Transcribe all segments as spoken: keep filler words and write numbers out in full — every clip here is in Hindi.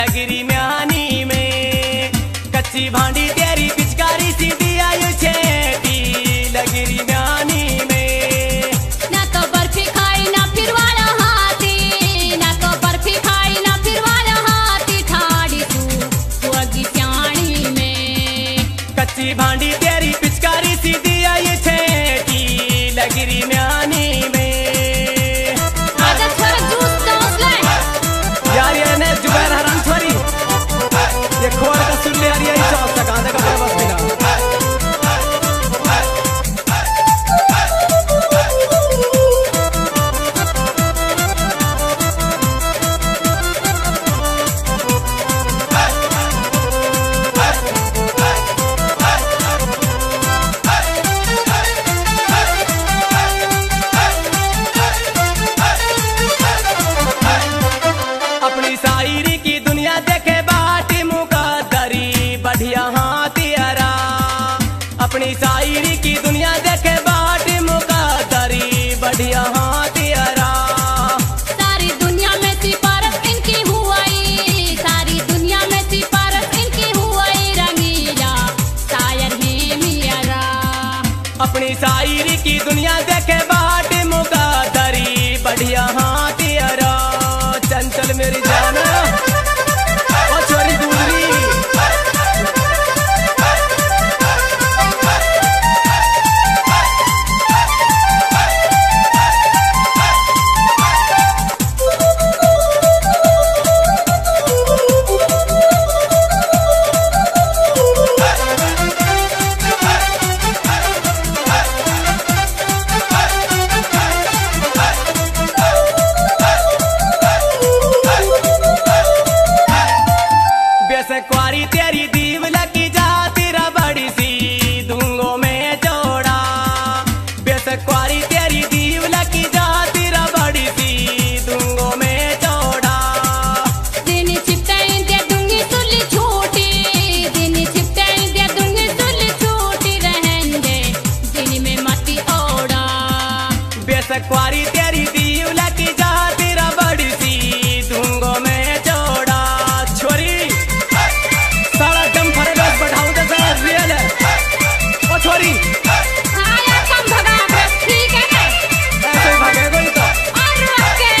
गिरी म्यानी में कच्ची भांडी तेरी पिचकारी सीधी आयु छेटी लगिरी म्यानी में। ना तो बर्फी खाई ना फिर वाला हाथी, ना तो बर्फी खाई ना फिर वाला हाथी ठाड़ी तू सुअगी स्याणी में। कच्ची भांडी तेरी पिचकारी सीधी आयु छेटी लगिरी म्यानी में। आजा छोरा जूस दोस ले यार ये ने जुबैर हराम छोरी ये खोल का सुन ले यार यही चौक तक आने का बस मिला। अपनी शायरी की दुनिया देखे बाटी मुकद्दरी बढ़िया हाथियारा। अपनी शायरी की दुनिया देखे बाटी मुकद्दरी बढ़िया हाथियारा। सारी दुनिया में सिफारिश इनकी हुई, सारी दुनिया में सिफारिश इनकी हुई रंगीला शायर है मियारा। अपनी शायरी की दुनिया देखे बाटी मुकद्दरी बढ़िया हाथियारा। चंचल मेरी जान ओ छोरी दूरी क्वारी तेरी दीव लगी जा तेरा बड़ी सी दूंगो में जोड़ा। बेशक क्वारी तेरी दीव लगी जा तेरा बड़ी सी दूंगो में जोड़ा। दिन छिपते दे दूंगी सुली छोटी, दिन छिपते दे दूंगी सुली छोटी रहन दे दिन में मती ओड़ा। बेशक क्वारी तेरी दीव लगी जा तेरा बड़ी सी दूंगो में जोड़ा। छोरी छोरी हाँ यार कम भगा बस ठीक है ना ऐसे भागे कोई तो और रखे।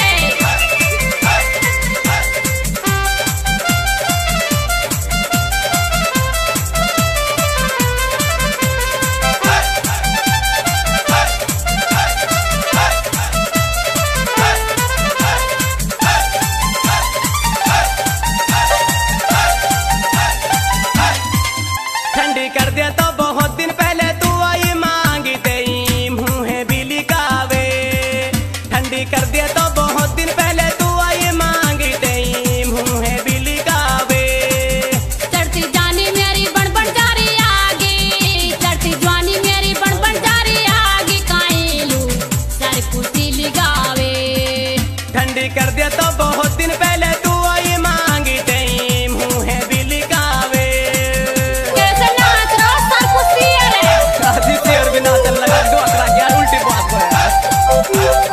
ठंडी कर दिया तो बहुत दिन पहले तू आई मांगी तेई मुँह है बिली कावे। ठंडी कर दिया तो बहुत दिन पहले तू आई मांगी तेई मुँह है बिली कावे। चढ़ती जानी मेरी बन बन जा रही आगे, चढ़ती जवानी मेरी बन बन जा रही आगे कायलू सर कुर्सी लगावे। ठंडी कर दिया तो बहुत दिन पहले तू आई मांगी तेई मुँह है बिली कावे। कैसे नाच रहा सर कुर्सी अरे आधी शेर भी नाचन लगा दो अकड़ा यार उल्टी बात हो यार।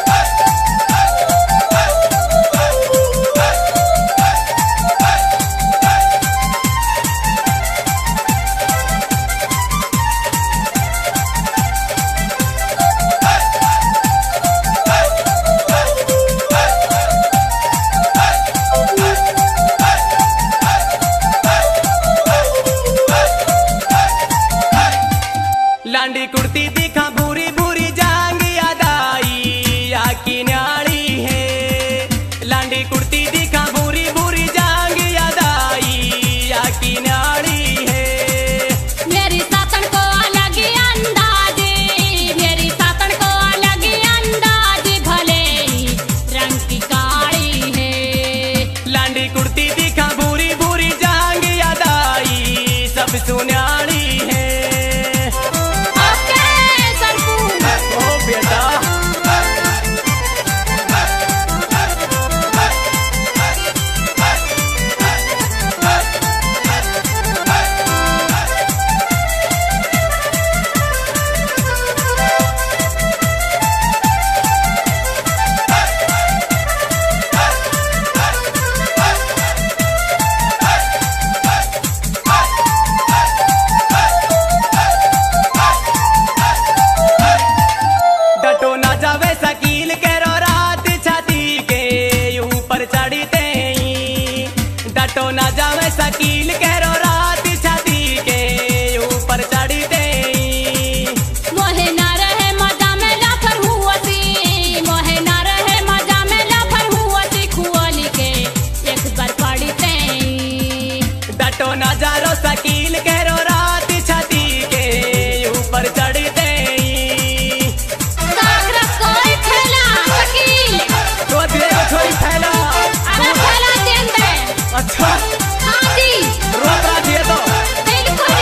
लांडी कुर्ती दिखा भूरी भूरी जांगी अदाई या की न्याड़ी है। लांडी कुर्ती दिखा भूरी भूरी जांगी अदाई या की न्याड़ी है। मेरी सातन को अलग ही अंदाजे, मेरी सातन को अलग ही अंदाजे भले ही रंग की काली है। लांडी कुर्ती दिखा भूरी भूरी जांगी अदाई सब सुन्याड़ी है। ओ बेटा डटो ना जावे शकील करो रात छाती के ऊपर चढ़ी दे मोहे ना रहे मजा में लाफर हुआ सी मोहे ना रहे मजा में लाफर हुआ सी खुआली के एक बार पड़ी ते डटो ना जारो शकील करो रात छाती के ऊपर चढ़ी दे सागरा कोई फैला शकील तो धीरे को छोड़ी फैला अरे फैला देन दे अच्छा हाँ जी रोक रहा दिए तो बिल्कुल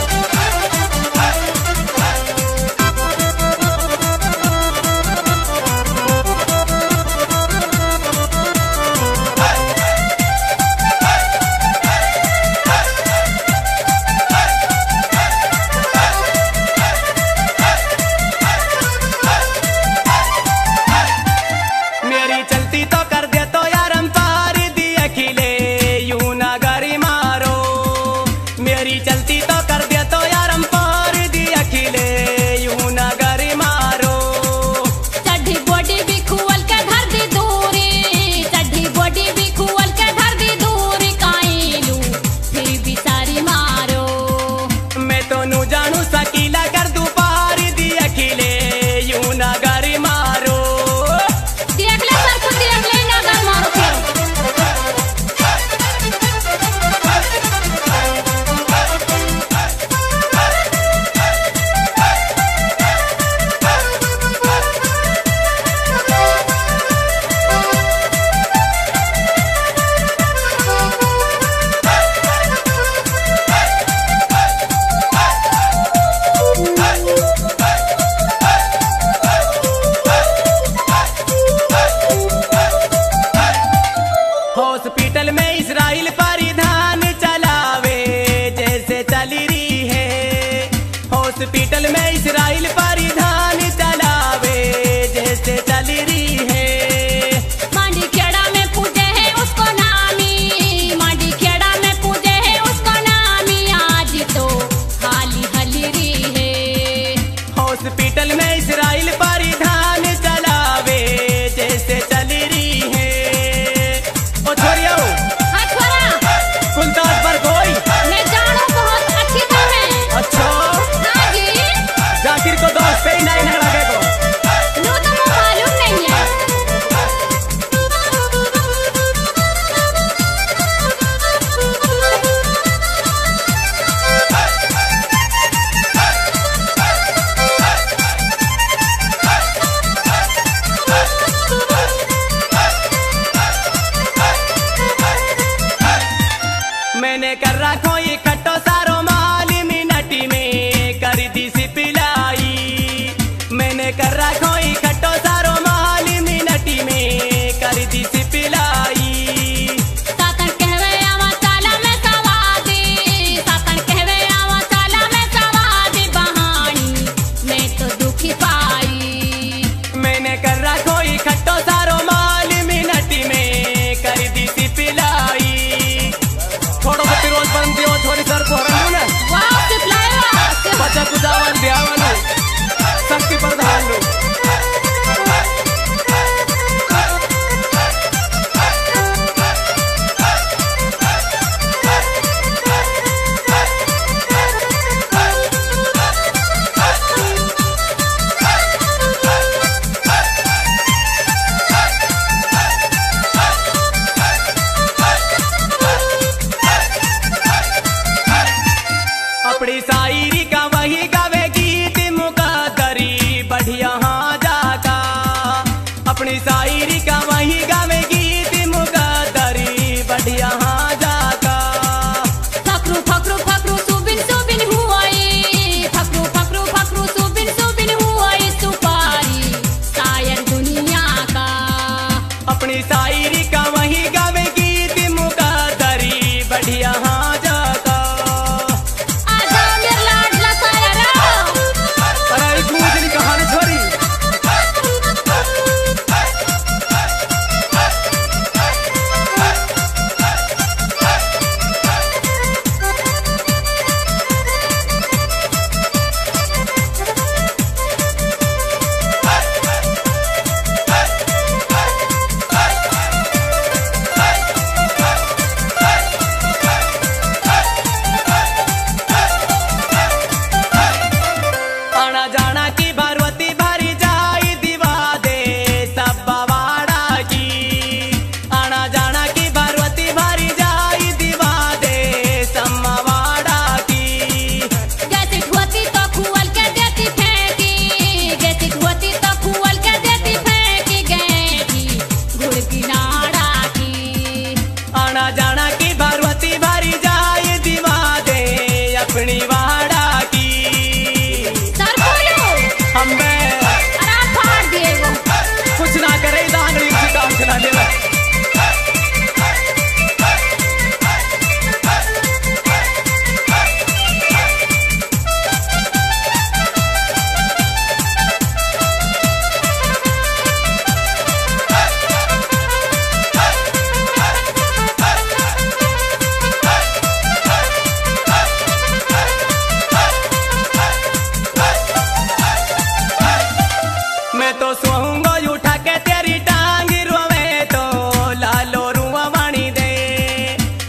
मेरी चलती तो कर दे तो यार हम पार दिए खिले यूं ना गारी मारो मेरी चलती तो कर दे तो यार हम पार दिए खिले यूं ना गारी मारो चढ़ी बॉडी भी खुअल के धर दी दूरी चढ़ी बॉडी भी खुअल के धर दी दूरी काइलू फिर भी सारी मारो मैं तो नू जानू सकीला कर दू पार दिए खिले यूं ना गारी मारो देख ले सर को देख ले ना कर मारो फिर हॉस्पिटल में इजराइल परिधान चलावे जैसे चली रही है हॉस्पिटल में इजराइल परिधान चलावे जैसे चली रही है मांडी खेड़ा में पूजे है उसको नामी मांडी खेड़ा में पूजे है उसको नामी आज तो हाली हली रही है हॉस्पिटल में इजराइल परिधान चलावे जैसे चली रही है ओ छोरियो हाँ छोरा कुलदास पर कोई मैं जानू बहुत अच्छी तरह अच्छा हाँ जी जाकिर को दोस्त पे ही नहीं नहीं लगे को नो तो मुझे मालूम नहीं है मैंने कर रखो ये खट्टो सारो माल मिनटी में कर दी सी पिलाई मैंने कर रखो ये खट्टो सारो माल मिनटी में कर दी सी पिलाई सातन कहवे आवा चाला में सवादी सातन कहवे आवा चाला में सवादी बहानी मैं तो दुखी पाई मैंने कर रखो ये खट्टो सारो माल मिनटी में कर दी सी पिलाई थोड़ा बहुत रोज बंद दियो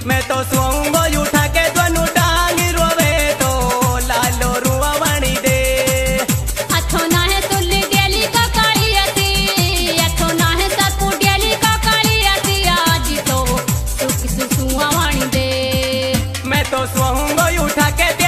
मैं तो सोऊंगो उठा के दोनों टांग रोवे तो लालो रुआ वाणी दे। अथो ना है तुल्ली डेली का कालियती, अथो ना है सकू डेली का कालियती, आज तो सुख सुसुआ वाणी दे। मैं तो सोऊंगो उठा के